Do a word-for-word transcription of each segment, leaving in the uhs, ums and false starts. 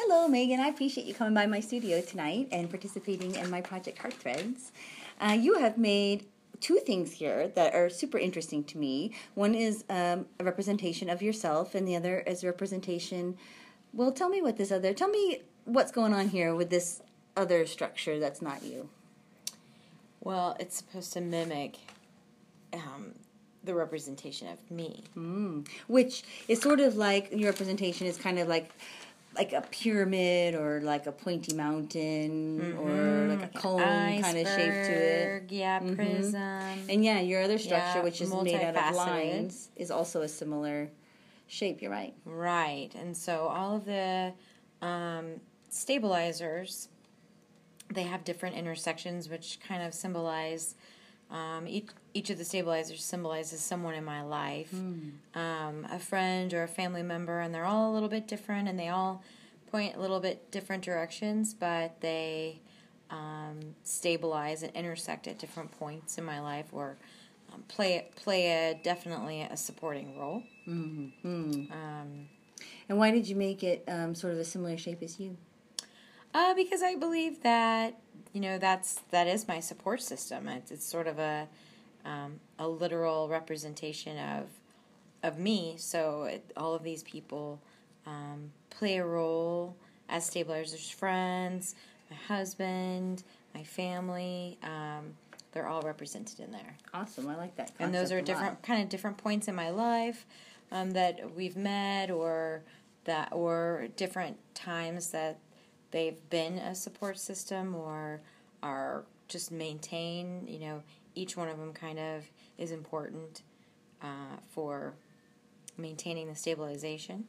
Hello, Megan. I appreciate you coming by my studio tonight and participating in my project Heart Threads. Uh, you have made two things here that are super interesting to me. One is um, a representation of yourself, and the other is a representation. Well, tell me what this other. Tell me what's going on here with this other structure that's not you. Well, it's supposed to mimic um, the representation of me. Mm. Which is sort of like, your representation is kind of like like a pyramid or like a pointy mountain mm-hmm. or like a cone Iceberg, kind of shape to it. Yeah, mm-hmm. prism. And yeah, your other structure, yeah, which is made out of lines, is also a similar shape. You're right. Right. And so all of the um, stabilizers, they have different intersections which kind of symbolize, um, each, each of the stabilizers symbolizes someone in my life, mm. um, a friend or a family member, and they're all a little bit different, and they all point a little bit different directions, but they um, stabilize and intersect at different points in my life, or um, play play a definitely a supporting role. Mm-hmm. Um, and why did you make it um, sort of a similar shape as you? Uh, because I believe that, you know, that's that is my support system. It's, it's sort of a um, a literal representation of of me. So it, all of these people um, play a role as stabilizers, friends, my husband, my family. Um, they're all represented in there. Awesome, I like that concept. And those are different, kind of different points in my life um, that we've met, or that, or different times that they've been a support system or are just maintain, you know, each one of them kind of is important uh, for maintaining the stabilization.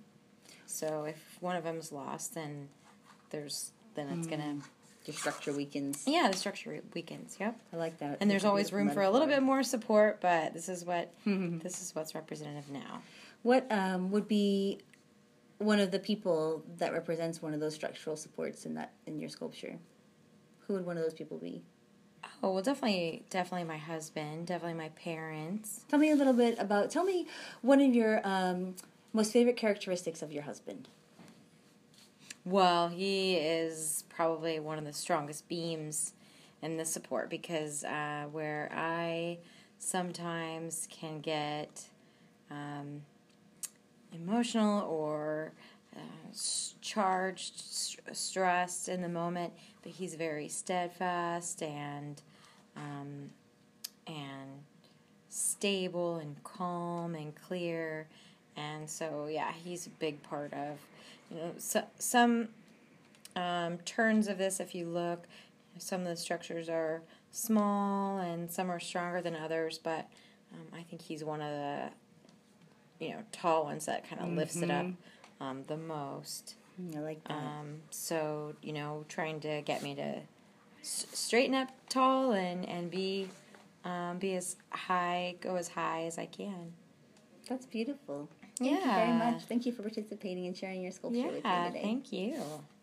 So if one of them is lost, then there's, then it's mm. going to... The structure weakens. Yeah, the structure weakens, yep. I like that. And there's always room metaphor. for a little bit more support, but this is what, this is what's representative now. What um, would be one of the people that represents one of those structural supports in that in your sculpture? Who would one of those people be? Oh, well, definitely, definitely my husband, definitely my parents. Tell me a little bit about, tell me one of your um, most favorite characteristics of your husband. Well, he is probably one of the strongest beams in the support, because uh, where I sometimes can get um, emotional or uh, charged, st- stressed in the moment, but he's very steadfast and um, and stable and calm and clear, and so yeah, he's a big part of, you know, so, some um, turns of this. If you look, some of the structures are small and some are stronger than others, but um, I think he's one of the, you know, tall ones that kind of mm-hmm. lifts it up um, the most. I like that. Um, so, you know, trying to get me to s- straighten up tall and, and be um, be as high, go as high as I can. That's beautiful. Thank yeah. you very much. Thank you for participating and sharing your sculpture yeah, with me today. Thank you.